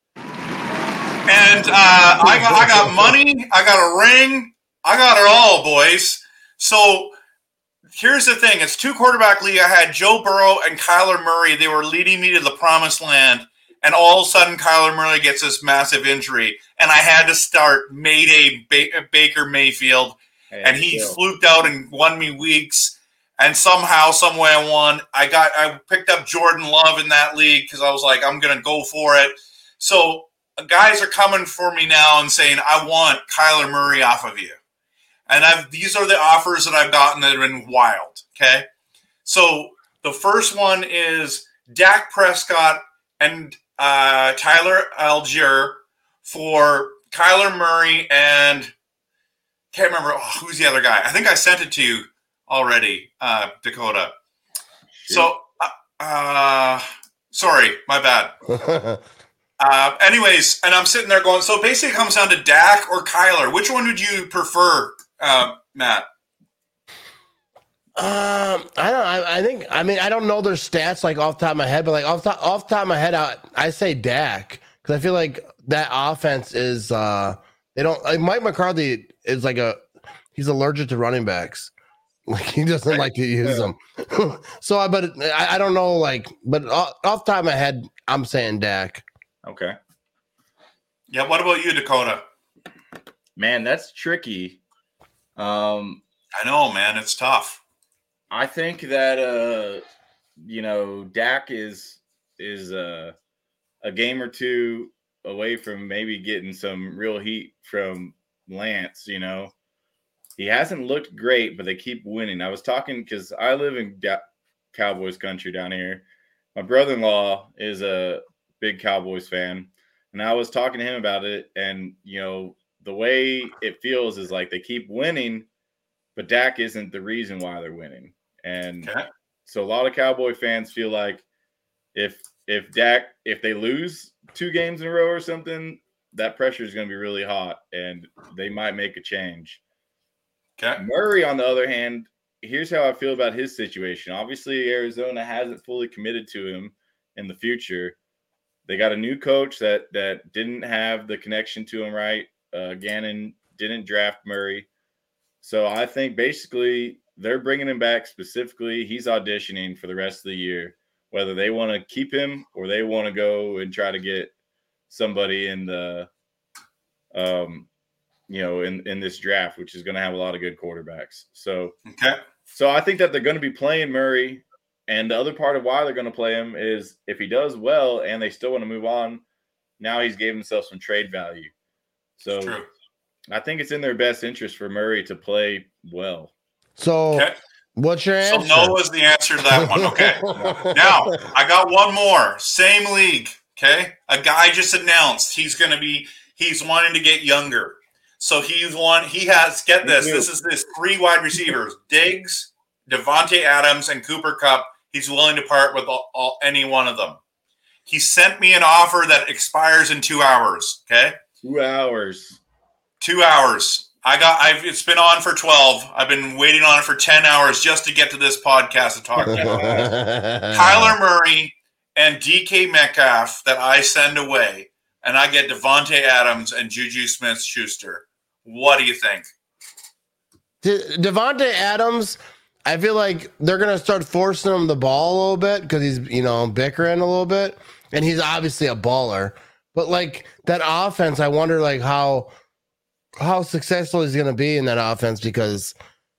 And I got money. I got a ring. I got it all, boys. So here's the thing. It's 2-quarterback league. I had Joe Burrow and Kyler Murray. They were leading me to the promised land. And all of a sudden, Kyler Murray gets this massive injury. And I had to start Mayday Baker Mayfield. And he fluked out and won me weeks. And somehow, some way I won. I picked up Jordan Love in that league because I was like, I'm going to go for it. So guys are coming for me now and saying, I want Kyler Murray off of you. And these are the offers that I've gotten that have been wild, okay? So the first one is Dak Prescott and Tyler Algier for Kyler Murray and can't remember who's the other guy. I think I sent it to you already, Dakota. So, sorry, my bad. Anyways, and I'm sitting there going, so basically it comes down to Dak or Kyler. Which one would you prefer, Matt? I don't. I don't know their stats like off the top of my head, but like off the top of my head, I say Dak because I feel like that offense is. They don't like Mike McCarthy is like he's allergic to running backs. Like he doesn't like to use them. So, I don't know. Like, but off the top of my head, I'm saying Dak. Okay. Yeah. What about you, Dakota? Man, that's tricky. I know, man. It's tough. I think that Dak is a game or two away from maybe getting some real heat from Lance. He hasn't looked great, but they keep winning. I was talking because I live in Cowboys country down here. My brother-in-law is a big Cowboys fan, and I was talking to him about it. And the way it feels is like they keep winning, but Dak isn't the reason why they're winning. And so a lot of Cowboy fans feel like if they lose 2 games in a row or something, that pressure is going to be really hot and they might make a change. Okay. Murray, on the other hand, here's how I feel about his situation. Obviously, Arizona hasn't fully committed to him in the future. They got a new coach that didn't have the connection to him right. Gannon didn't draft Murray. So I think basically they're bringing him back specifically. He's auditioning for the rest of the year, whether they want to keep him or they want to go and try to get somebody in the, in this draft, which is going to have a lot of good quarterbacks. So I think that they're going to be playing Murray. And the other part of why they're going to play him is if he does well and they still want to move on, now he's gave himself some trade value. So True. I think it's in their best interest for Murray to play well. So what's your answer? So no was the answer to that one. Okay. Now I got one more. Same league. Okay. A guy just announced he's wanting to get younger. So he has, get this. This is 3 wide receivers, Diggs, Devontae Adams, and Cooper Kupp. He's willing to part with any one of them. He sent me an offer that expires in 2 hours. Okay. 2 hours. 2 hours. It's been on for 12. I've been waiting on it for 10 hours just to get to this podcast to talk about it. Kyler Murray and DK Metcalf that I send away, and I get Devontae Adams and Juju Smith-Schuster. What do you think? Devontae Adams, I feel like they're going to start forcing him the ball a little bit because he's, bickering a little bit, and he's obviously a baller. But, like, that offense, I wonder, like, how successful he's going to be in that offense because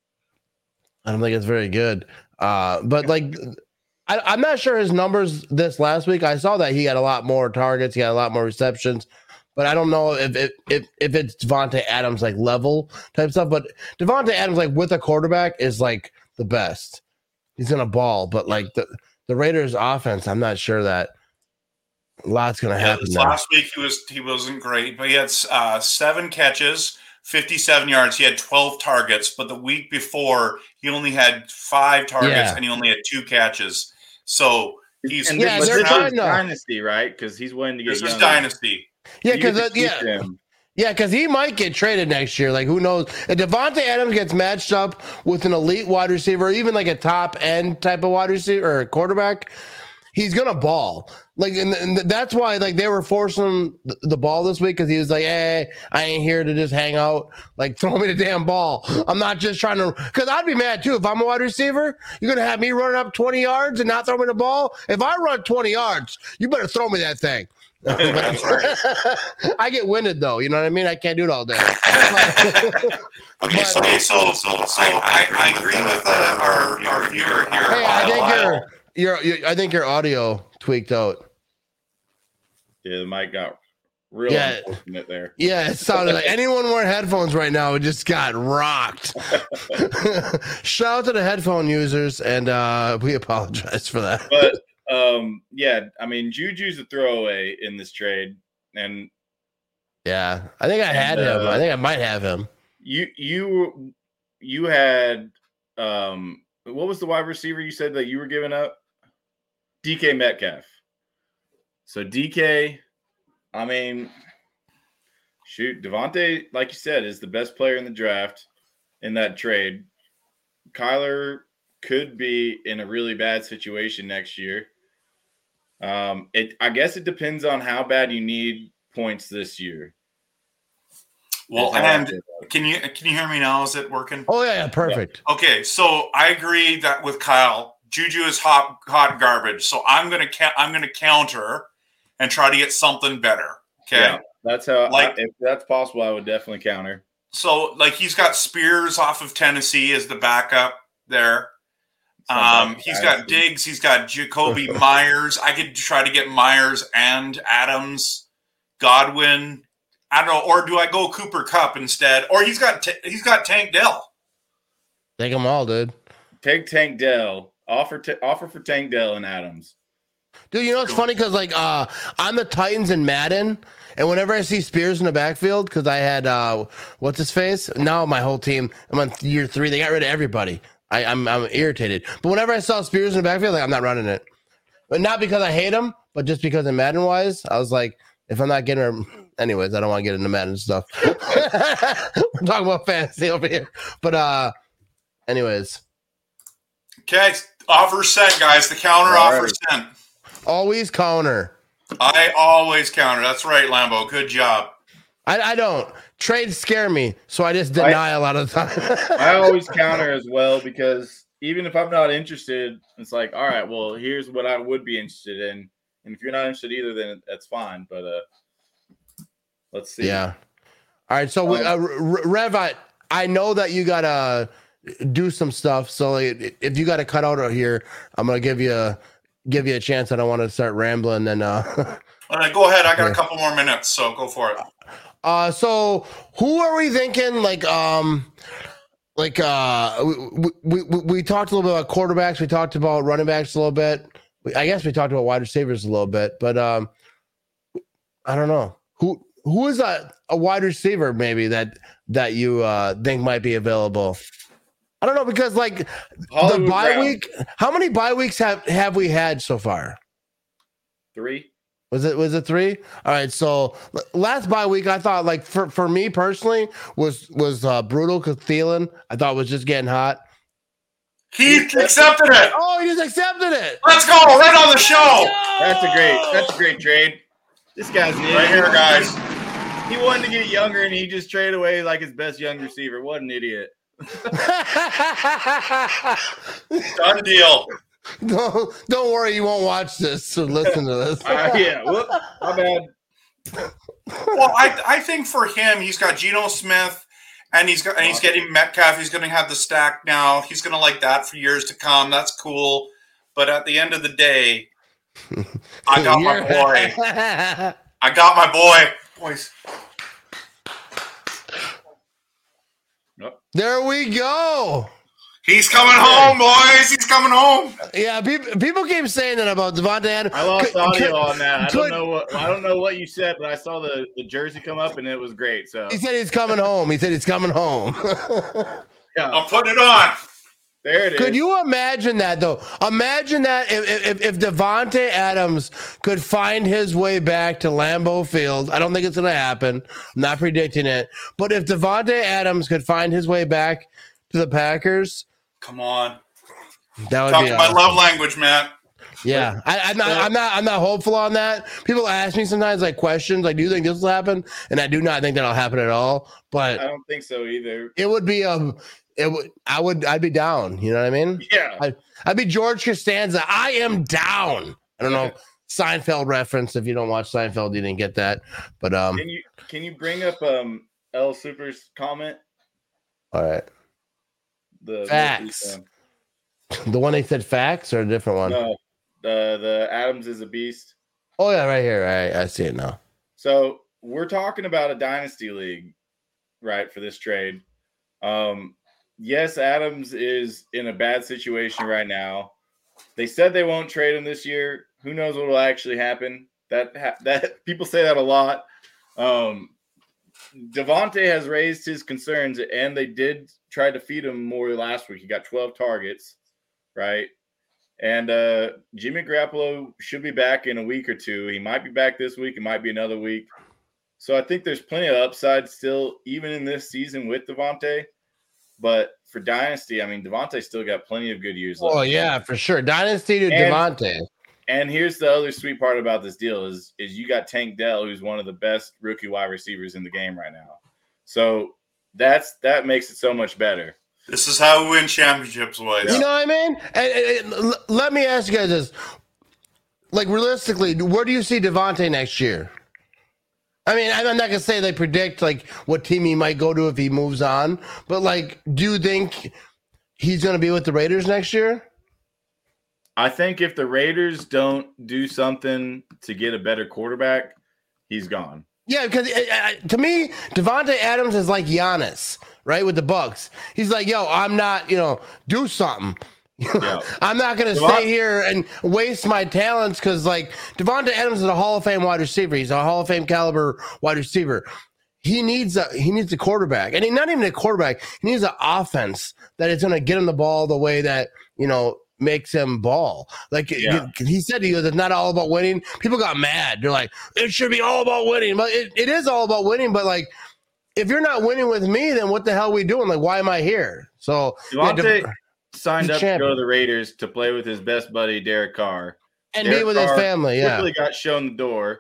I don't think it's very good. But, like, I'm not sure his numbers this last week. I saw that he had a lot more targets. He had a lot more receptions. But I don't know if it's Devontae Adams, like, level type stuff. But Devontae Adams, like, with a quarterback is, like, the best. He's going to ball. But, like, the Raiders' offense, I'm not sure that a lot's going to happen there. Last week he wasn't great, but he had 7 catches, 57 yards. He had 12 targets, but the week before he only had 5 targets and he only had 2 catches. So he's they're dynasty, right? Because he's willing to get. This is dynasty. Yeah, because he might get traded next year. Like, who knows? If Devontae Adams gets matched up with an elite wide receiver, or even like a top end type of wide receiver or quarterback, he's gonna ball. Like, and that's why, like, they were forcing him the ball this week because he was like, "Hey, I ain't here to just hang out. Like, throw me the damn ball. I'm not just trying to." Because I'd be mad too if I'm a wide receiver. You're gonna have me running up 20 yards and not throw me the ball. If I run 20 yards, you better throw me that thing. I get winded though. You know what I mean? I can't do it all day. So I agree with our viewer here. Hey, I think your audio tweaked out. Yeah, the mic got real unfortunate there. Yeah, it sounded like anyone wearing headphones right now just got rocked. Shout out to the headphone users, and we apologize for that. But Yeah, I mean, Juju's a throwaway in this trade, and yeah, I think I had him. I think I might have him. You had what was the wide receiver you said that you were giving up? DK Metcalf. So DK, I mean, shoot, Devontae, like you said, is the best player in the draft in that trade. Kyler could be in a really bad situation next year. I guess it depends on how bad you need points this year. Well, and can you hear me now? Is it working? Oh yeah, perfect. Yeah. Okay, so I agree that with Kyle, Juju is hot garbage. So I'm gonna counter and try to get something better. Okay, yeah, that's how. If that's possible, I would definitely counter. So he's got Spears off of Tennessee as the backup there. He's got Diggs. He's got Jacoby Myers. I could try to get Myers and Adams, Godwin. I don't know, or do I go Cooper Kupp instead? Or he's got Tank Dell. Take them all, dude. Take Tank Dell. Offer for Tank Dell and Adams. Dude, you know what's funny? Because I'm the Titans in Madden, and whenever I see Spears in the backfield, because I had what's his face? Now my whole team. I'm on year 3. They got rid of everybody. I'm irritated. But whenever I saw Spears in the backfield, I'm not running it. But not because I hate him, but just because in Madden wise, I was like, if I'm not getting him. Anyways, I don't want to get into Madden stuff. We're talking about fantasy over here. But anyways. Okay, offer sent, guys. The counter offer sent. Always counter. I always counter. That's right, Lambo. Good job. I don't. Trades scare me, so I just deny a lot of the time. I always counter as well because even if I'm not interested, it's like, all right, well, here's what I would be interested in. And if you're not interested either, then that's fine. But let's see. Yeah. All right. So, Rev, I know that you got to do some stuff. So if you got to cut out here, I'm going to give you a chance. I don't want to start rambling. Then, all right, go ahead. I got a couple more minutes, so go for it. So who are we thinking? We talked a little bit about quarterbacks. We talked about running backs a little bit. I guess we talked about wide receivers a little bit, but I don't know who is a wide receiver maybe that you think might be available. I don't know because the bye week. How many bye weeks have we had so far? 3. Was it 3? All right. So last bye week, I thought for me personally was brutal because Thielen I thought was just getting hot. He accepted it. Oh, he just accepted it. Let's go right on the show. That's a great trade. This guy's right here, guys. He wanted to get younger and he just traded away his best young receiver. What an idiot. Done deal. Don't worry, you won't watch this or listen to this. Yeah, whoop, my bad. Well, I think for him, he's got Geno Smith, and he's getting Metcalf. He's going to have the stack now. He's going to like that for years to come. That's cool. But at the end of the day, I got my boy. I got my boy, boys. There we go. He's coming home, boys. He's coming home. Yeah, people keep saying that about Devontae Adams. I lost audio on that. I don't know what you said, but I saw the jersey come up and it was great. So he said he's coming home. Yeah, I'm putting it on. There it is. Could you imagine that though? Imagine that if Devontae Adams could find his way back to Lambeau Field. I don't think it's going to happen. I'm not predicting it. But if Devontae Adams could find his way back to the Packers, come on. That would Talking be my awesome. love language, Matt. Yeah, I'm not hopeful on that. People ask me sometimes questions do you think this will happen? And I do not think that'll happen at all. But I don't think so either. It would be I'd be down. You know what I mean? Yeah. I'd be George Costanza. I am down. I don't know. Seinfeld reference. If you don't watch Seinfeld, you didn't get that. But can you bring up L Super's comment? All right. The facts. The one they said facts or a different one? No. The Adams is a beast. Oh yeah, right here. I see it now. So we're talking about a dynasty league, right? For this trade. Yes, Adams is in a bad situation right now. They said they won't trade him this year. Who knows what will actually happen? That people say that a lot. Devontae has raised his concerns, and they did try to feed him more last week. He got 12 targets, right? And Jimmy Garoppolo should be back in a week or two. He might be back this week. It might be another week. So I think there's plenty of upside still, even in this season with Devontae. But for Dynasty, I mean, Devontae still got plenty of good years left. Oh, yeah, for sure. Dynasty to Devontae. And here's the other sweet part about this deal is you got Tank Dell, who's one of the best rookie wide receivers in the game right now. So that makes it so much better. This is how we win championships, boys. You know what I mean? And let me ask you guys this. Like, realistically, where do you see Devontae next year? I mean, I'm not going to say they predict, like, what team he might go to if he moves on. But, like, do you think he's going to be with the Raiders next year? I think if the Raiders don't do something to get a better quarterback, he's gone. Yeah, because to me, Devontae Adams is like Giannis, right, with the Bucks. He's like, yo, I'm not, do something. Yeah. I'm not going to stay here and waste my talents because, like, Devontae Adams is a Hall of Fame wide receiver. He's a Hall of Fame caliber wide receiver. He needs a quarterback. And not even a quarterback. He needs an offense that is going to get him the ball the way that, makes him ball. Like he said, he goes, it's not all about winning. People got mad. They're like, it should be all about winning. But it is all about winning. But, like, if you're not winning with me, then what the hell are we doing? Like, why am I here? So Devontae signed up to go to the Raiders to play with his best buddy, Derek Carr. And be with his family, yeah. Quickly got shown the door.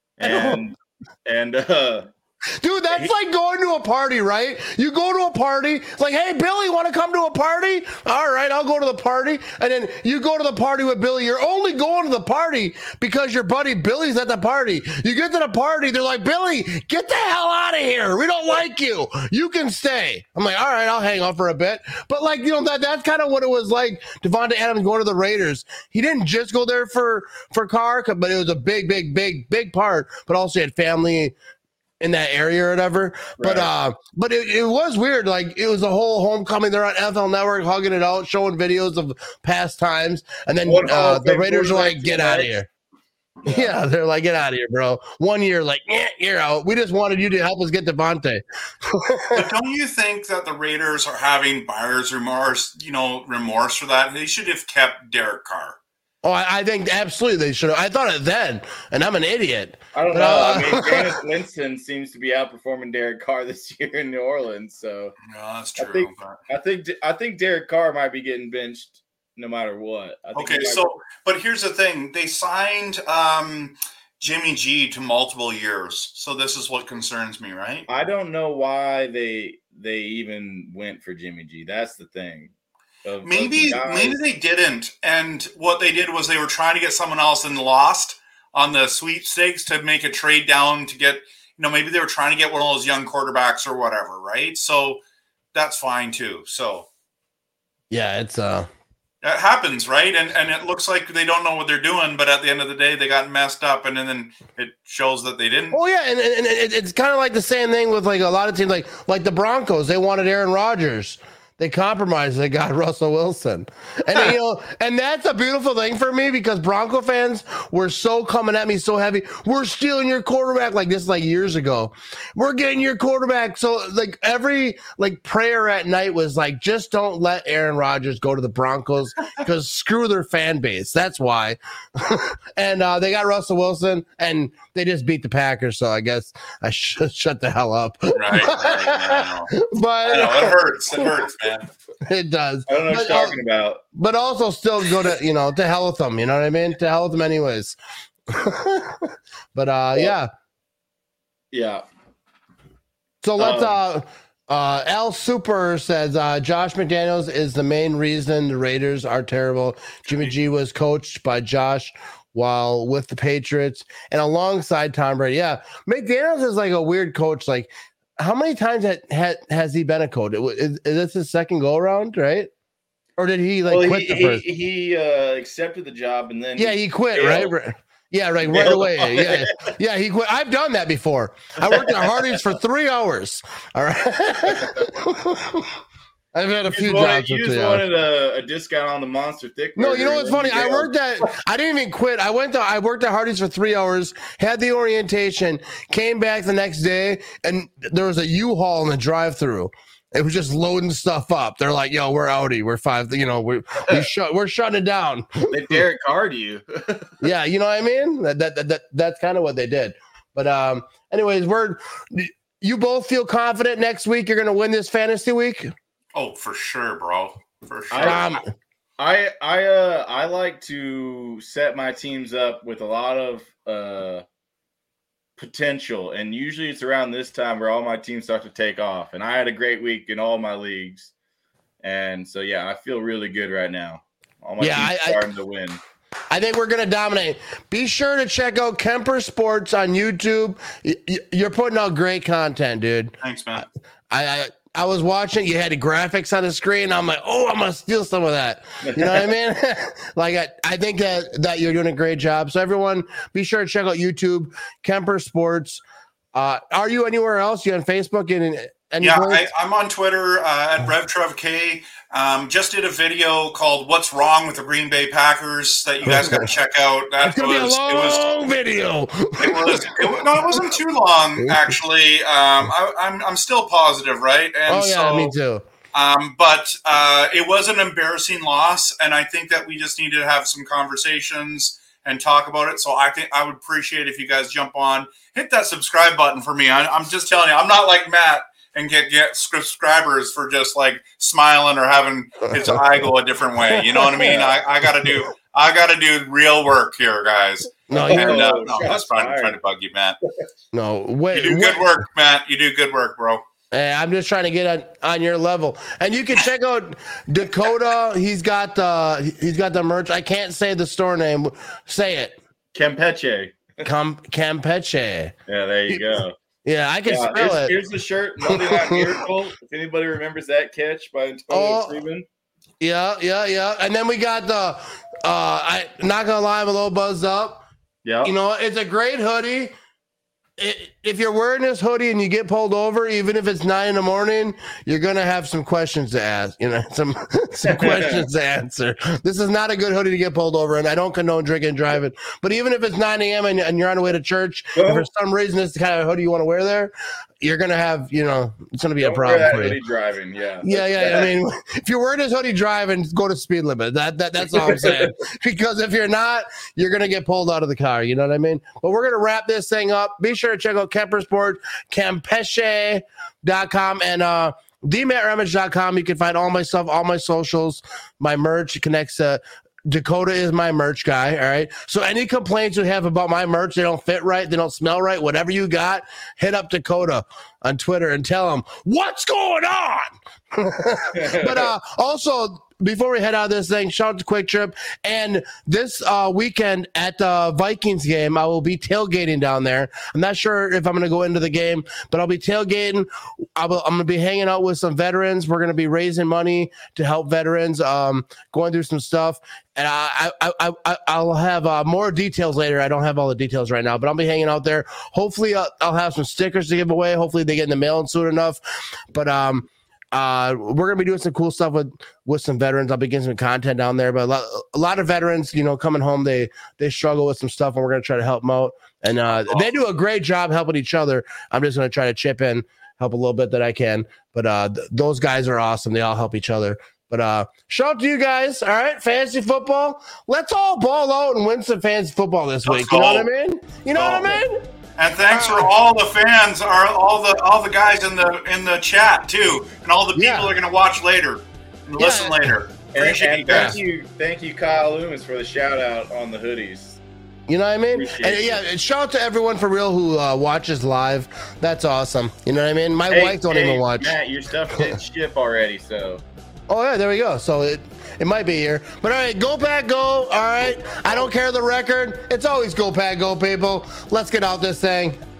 Dude, that's like going to a party, right? You go to a party, it's like, hey, Billy, want to come to a party? All right, I'll go to the party. And then you go to the party with Billy. You're only going to the party because your buddy Billy's at the party. You get to the party, they're like, Billy, get the hell out of here. We don't like you. You can stay. I'm like, all right, I'll hang out for a bit. But, like, that's kind of what it was like, Devontae Adams going to the Raiders. He didn't just go there for Carr, but it was a big part, but also he had family in that area or whatever. Right. But it was weird. Like, it was a whole homecoming. They're on NFL Network hugging it out, showing videos of past times. And then the Raiders are like, get out of here. Yeah, they're like, get out of here, bro. 1 year, like, you're out. We just wanted you to help us get Devontae. But don't you think that the Raiders are having buyer's remorse for that? They should have kept Derek Carr. Oh, I think absolutely they should have. I thought it then, and I'm an idiot. I don't know. I mean, Jameis Winston seems to be outperforming Derek Carr this year in New Orleans. So no, that's true. I think Derek Carr might be getting benched no matter what. But here's the thing: they signed Jimmy G to multiple years, so this is what concerns me, right? I don't know why they even went for Jimmy G. That's the thing. Maybe they didn't, and what they did was they were trying to get someone else and lost on the sweepstakes to make a trade down to get, maybe they were trying to get one of those young quarterbacks or whatever, right? So that's fine too. So yeah, it's it happens, right? And it looks like they don't know what they're doing, but at the end of the day, they got messed up, and then it shows that they didn't. Oh yeah, and it's kind of like the same thing with, like, a lot of teams, like the Broncos. They wanted Aaron Rodgers. They compromised. They got Russell Wilson. And, and that's a beautiful thing for me because Bronco fans were so coming at me so heavy. We're stealing your quarterback, like this, like years ago. We're getting your quarterback. So, like, every, like, prayer at night was like, just don't let Aaron Rodgers go to the Broncos because screw their fan base. That's why. And they got Russell Wilson and they just beat the Packers. So I guess I should shut the hell up. Right. But I know, it hurts, man. It does. I don't know what you're talking about. But also still go to, to hell with them. You know what I mean? To hell with them anyways. But yeah. Yeah. So let's Al Super says Josh McDaniels is the main reason the Raiders are terrible. Jimmy G was coached by Josh while with the Patriots and alongside Tom Brady. Yeah. McDaniels is like a weird coach. Like, how many times has he been a coach? Is this his second go around, right? Or did he quit the first? He accepted the job and then he quit, right? Yeah, right away. Yeah, he quit. I've done that before. I worked at Hardee's for 3 hours. All right. I've had a few jobs. You just wanted a discount on the Monster Thick. No, you know what's funny? I didn't even quit. I worked at Hardee's for 3 hours, had the orientation, came back the next day, and there was a U-Haul in the drive-thru. It was just loading stuff up. They're like, "Yo, we're outie. We're five. You know, we're shutting it down." They Derek Carr'd you. Yeah, you know what I mean? That's kind of what they did. But anyways, you both feel confident next week you're going to win this fantasy week? Oh, for sure, bro. For sure. I like to set my teams up with a lot of potential, and usually it's around this time where all my teams start to take off. And I had a great week in all my leagues, and so I feel really good right now. All my teams starting to win. I think we're going to dominate. Be sure to check out Kemper Sports on YouTube. You're putting out great content, dude. Thanks, man. I was watching. You had the graphics on the screen. I'm like, oh, I'm gonna steal some of that. You know what I mean? Like, I think that you're doing a great job. So everyone, be sure to check out YouTube, Kemper Sports. Are you anywhere else? You on Facebook and I'm on Twitter at RevTrevK. Just did a video called "What's Wrong with the Green Bay Packers" that you guys got to check out. It's gonna be a long video. It wasn't too long actually. I'm still positive, right? And me too. But it was an embarrassing loss, and I think that we just need to have some conversations and talk about it. So I think I would appreciate if you guys jump on, hit that subscribe button for me. I'm just telling you, I'm not like Matt and get subscribers for just like smiling or having his eye go a different way. You know what I mean? I gotta do real work here, guys. No, that's fine. I'm trying to bug you, Matt. No, wait. You do good work, Matt. You do good work, bro. Hey, I'm just trying to get on your level. And you can check out Dakota. He's got the merch. I can't say the store name. Say it. Campeche. Campeche. Yeah, there you go. Yeah, I can spell it. Here's the shirt. Monday Night Miracle. If anybody remembers that catch by Antonio Freeman. Yeah. And then we got the I not gonna lie, I'm a little buzzed up. Yeah. You know, it's a great hoodie. If you're wearing this hoodie and you get pulled over, even if it's 9 a.m, you're gonna have some questions to ask. You know, some questions to answer. This is not a good hoodie to get pulled over, and I don't condone drinking and driving. But even if it's 9 a.m. and you're on the way to church, if for some reason this is the kind of hoodie you want to wear there, you're gonna have, it's gonna be a problem for you. Hoodie driving, yeah. Yeah. I mean, if you're wearing this hoodie driving, go to speed limit. That's all I'm saying. Because if you're not, you're gonna get pulled out of the car. You know what I mean? But we're gonna wrap this thing up. Be sure to check out Kemper Sport, Campeche.com, and dmattremage.com. You can find all my stuff, all my socials, my merch. It connects to Dakota is my merch guy. All right. So any complaints you have about my merch, they don't fit right, they don't smell right, whatever you got, hit up Dakota on Twitter and tell him what's going on. But also, before we head out of this thing, shout out to Quick Trip. And this weekend at the Vikings game, I will be tailgating down there. I'm not sure if I'm going to go into the game, but I'll be tailgating. I'm going to be hanging out with some veterans. We're going to be raising money to help veterans, going through some stuff. And I'll have more details later. I don't have all the details right now, but I'll be hanging out there. Hopefully, I'll have some stickers to give away. Hopefully, they get in the mail soon enough. But we're gonna be doing some cool stuff with some veterans. I'll be getting some content down there. But a lot of veterans, coming home, they struggle with some stuff, and we're gonna try to help them out. And they do a great job helping each other. I'm just gonna try to chip in, help a little bit that I can. But those guys are awesome. They all help each other. But shout out to you guys. All right, fantasy football. Let's all ball out and win some fantasy football this week. You know what I mean? You know what I mean? And thanks for all the fans, all the guys in the chat too, and all the people that are going to watch later and listen later. Appreciate you guys. Thank you, Kyle Loomis, for the shout out on the hoodies. You know what I mean? And shout out to everyone for real who watches live. That's awesome. You know what I mean? My wife don't even watch. Matt, your stuff didn't ship already, so. Oh yeah, there we go. So it might be here. But all right, go Pack go. All right. I don't care the record. It's always go Pack go, people. Let's get out this thing.